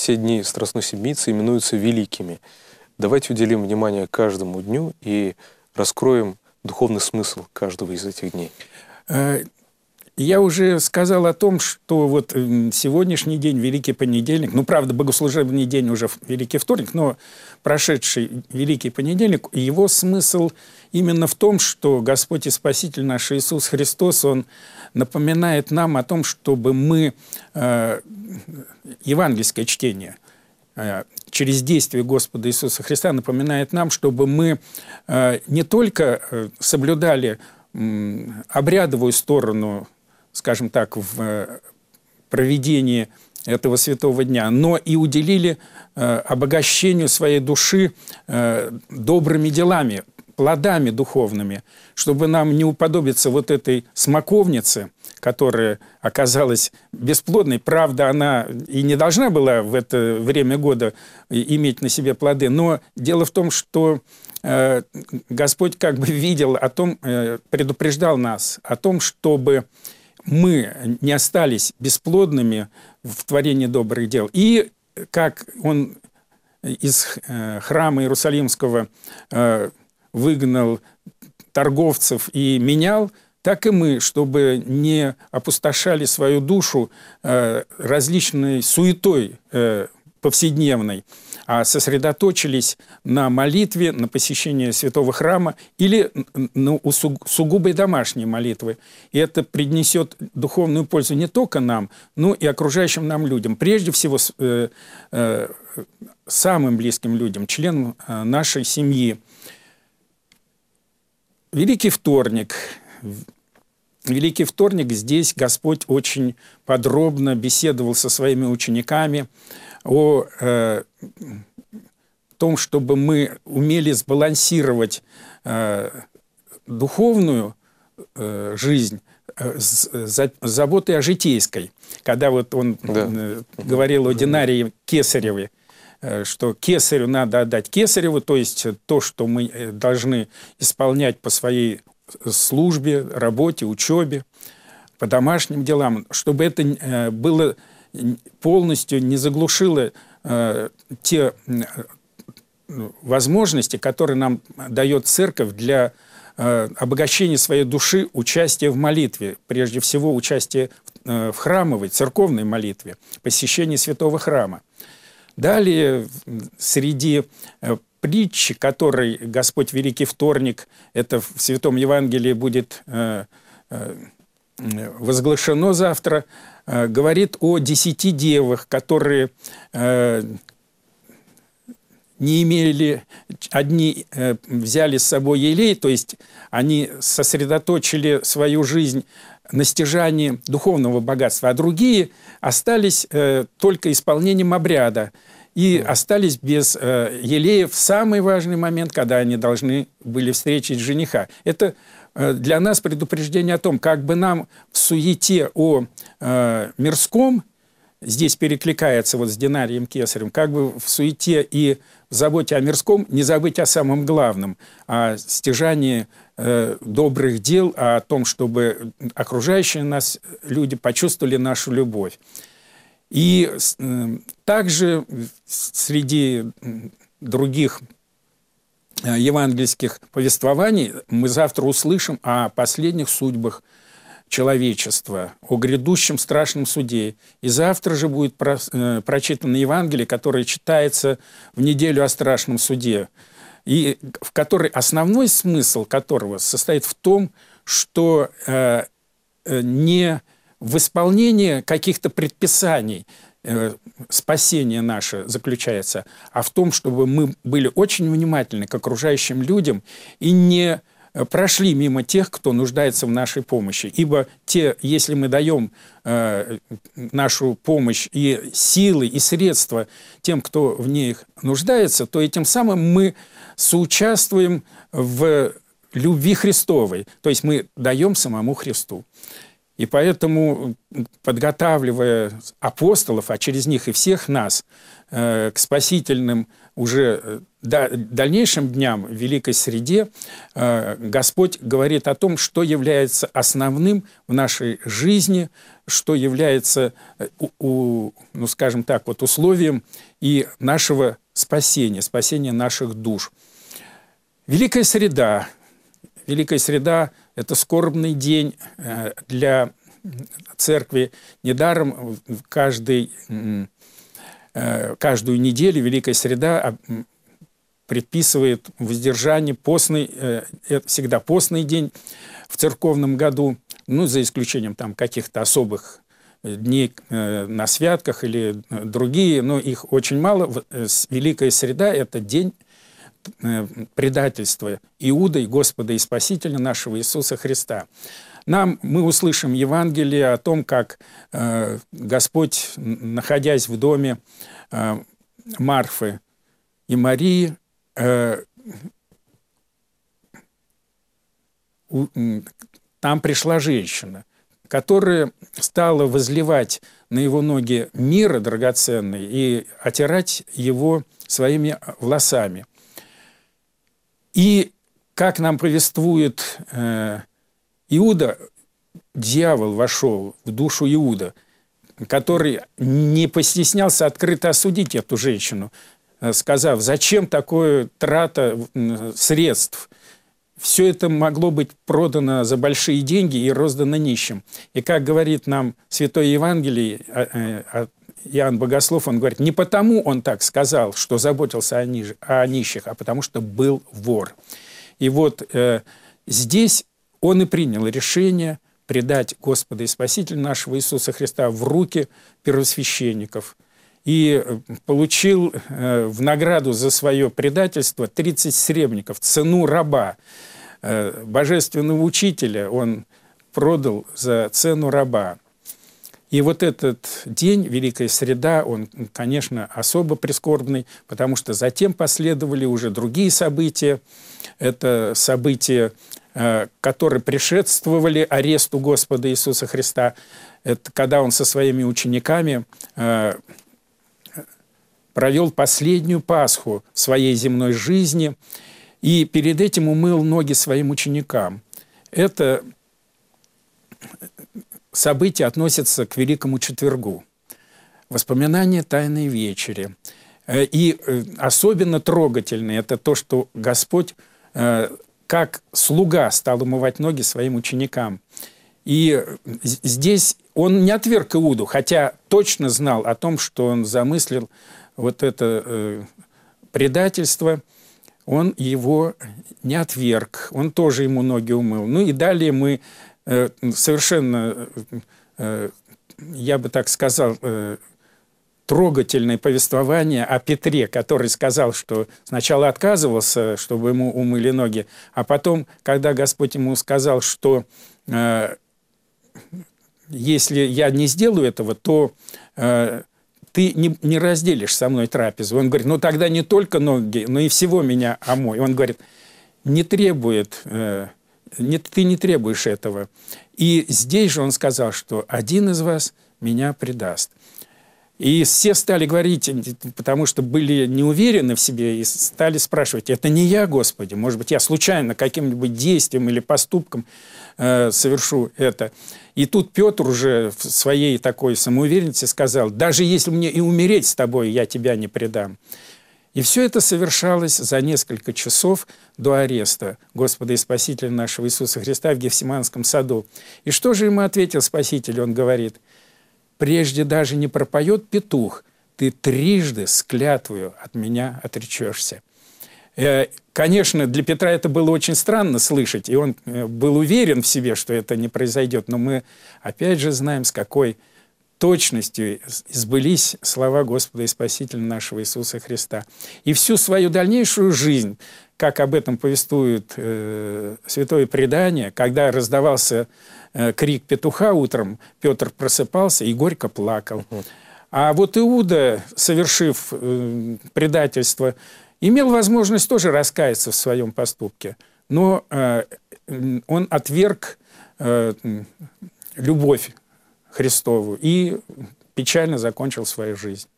все дни Страстной Седмицы именуются великими. Давайте уделим внимание каждому дню и раскроем духовный смысл каждого из этих дней. Я уже сказал о том, что вот сегодняшний день, Великий Понедельник, ну, правда, богослужебный день уже Великий Вторник, но прошедший Великий Понедельник, его смысл именно в том, что Господь и Спаситель наш Иисус Христос, Он напоминает нам о том, чтобы мы евангельское чтение через действие Господа Иисуса Христа напоминает нам, чтобы мы не только соблюдали обрядовую сторону, скажем так, в проведении этого святого дня, но и уделили обогащению своей души добрыми делами, плодами духовными, чтобы нам не уподобиться вот этой смоковнице, которая оказалась бесплодной. Правда, она и не должна была в это время года иметь на себе плоды, но дело в том, что Господь как бы видел о том, предупреждал нас о том, чтобы мы не остались бесплодными в творении добрых дел. И как Он из храма Иерусалимского выгнал торговцев и менял, так и мы, чтобы не опустошали свою душу различной суетой повседневной, а сосредоточились на молитве, на посещении святого храма или на сугубой домашней молитвы. И это принесет духовную пользу не только нам, но и окружающим нам людям. Прежде всего, самым близким людям, членам нашей семьи. Великий Вторник. Великий Вторник, здесь Господь очень подробно беседовал со своими учениками о том, чтобы мы умели сбалансировать духовную жизнь с заботой о житейской. Когда вот он говорил о динарии кесареве, что кесарю надо отдать кесареву, то есть то, что мы должны исполнять по своей службе, работе, учебе, по домашним делам, чтобы это было полностью не заглушило те возможности, которые нам дает Церковь для обогащения своей души, участия в молитве, прежде всего участие в храмовой, церковной молитве, посещении святого храма. Далее, среди притчи, которой Господь Великий Вторник, это в Святом Евангелии будет возглашено завтра, говорит о 10 девах, которые не имели, одни взяли с собой елей, то есть они сосредоточили свою жизнь на стяжании духовного богатства, а другие остались только исполнением обряда и остались без елея в самый важный момент, когда они должны были встретить жениха. Это для нас предупреждение о том, как бы нам в суете о мирском, здесь перекликается вот с динарием кесарем, как бы в суете и в заботе о мирском не забыть о самом главном, о стяжании добрых дел, о том, чтобы окружающие нас люди почувствовали нашу любовь. И также среди других евангельских повествований мы завтра услышим о последних судьбах человечества, о грядущем страшном суде. И завтра же будет прочитано Евангелие, которое читается в неделю о страшном суде, и в которой основной смысл которого состоит в том, что не в исполнении каких-то предписаний спасение наше заключается, а в том, чтобы мы были очень внимательны к окружающим людям и не прошли мимо тех, кто нуждается в нашей помощи. Ибо если мы даем нашу помощь и силы, и средства тем, кто в них нуждается, то этим самым мы соучаствуем в любви Христовой. То есть мы даем самому Христу. И поэтому, подготавливая апостолов, а через них и всех нас, к спасительным уже дальнейшим дням в Великой Среде, Господь говорит о том, что является основным в нашей жизни, что является, ну, скажем так, вот условием и нашего спасения наших душ. Великая Среда. Великая Среда – это скорбный день для церкви. Недаром каждую неделю Великая Среда предписывает воздержание, постный, всегда постный день в церковном году, ну, за исключением там каких-то особых дней на святках или другие, но их очень мало. Великая Среда – это день предательства Иудой Господа и Спасителя нашего Иисуса Христа. Мы услышим Евангелие о том, как Господь, находясь в доме Марфы и Марии, там пришла женщина, которая стала возливать на его ноги мирра драгоценный и отирать его своими волосами. И, как нам повествует Иуда, дьявол вошел в душу Иуда, который не постеснялся открыто осудить эту женщину, сказав: зачем такое трата средств? Все это могло быть продано за большие деньги и роздано нищим. И как говорит нам Святое Евангелие, Иоанн Богослов, он говорит, не потому он так сказал, что заботился о нищих, а потому что был вор. И вот здесь он и принял решение предать Господа и Спасителя нашего Иисуса Христа в руки первосвященников. И получил в награду за свое предательство 30 сребников, цену раба. Божественного учителя он продал за цену раба. И вот этот день, Великая Среда, он, конечно, особо прискорбный, потому что затем последовали уже другие события. Это события, которые предшествовали аресту Господа Иисуса Христа. Это когда он со своими учениками провел последнюю Пасху в своей земной жизни и перед этим умыл ноги своим ученикам. Это событие относится к Великому Четвергу. Воспоминания Тайной Вечери. И особенно трогательно это то, что Господь как слуга стал умывать ноги своим ученикам. И здесь он не отверг Иуду, хотя точно знал о том, что он замыслил вот это предательство, он его не отверг, он тоже ему ноги умыл. Ну и далее мы совершенно, я бы так сказал, трогательное повествование о Петре, который сказал, что сначала отказывался, чтобы ему умыли ноги, а потом, когда Господь ему сказал, что если я не сделаю этого, то ты не разделишь со мной трапезу. Он говорит, ну тогда не только ноги, но и всего меня омой. Он говорит, ты не требуешь этого. И здесь же он сказал, что один из вас меня предаст. И все стали говорить, потому что были не уверены в себе, и стали спрашивать, это не я, Господи, может быть, я случайно каким-нибудь действием или поступком совершу это. И тут Петр уже в своей такой самоуверенности сказал, даже если мне и умереть с тобой, я тебя не предам. И все это совершалось за несколько часов до ареста Господа и Спасителя нашего Иисуса Христа в Гефсиманском саду. И что же ему ответил Спаситель? Он говорит, прежде даже не пропоет петух, ты трижды с клятвою от меня отречешься. Конечно, для Петра это было очень странно слышать, и он был уверен в себе, что это не произойдет, но мы опять же знаем, с какой точностью сбылись слова Господа и Спасителя нашего Иисуса Христа. И всю свою дальнейшую жизнь, как об этом повествует Святое Предание, когда раздавался крик петуха утром, Петр просыпался и горько плакал. А вот Иуда, совершив предательство, имел возможность тоже раскаяться в своем поступке, но он отверг любовь Христову и печально закончил свою жизнь.